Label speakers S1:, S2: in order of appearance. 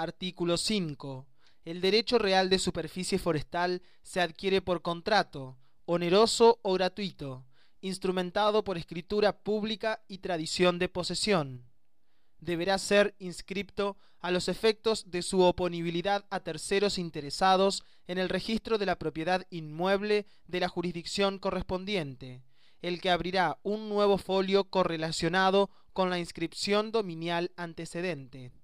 S1: Artículo 5. El derecho real de superficie forestal se adquiere por contrato, oneroso o gratuito, instrumentado por escritura pública y tradición de posesión. Deberá ser inscripto a los efectos de su oponibilidad a terceros interesados en el registro de la propiedad inmueble de la jurisdicción correspondiente, el que abrirá un nuevo folio correlacionado con la inscripción dominial antecedente.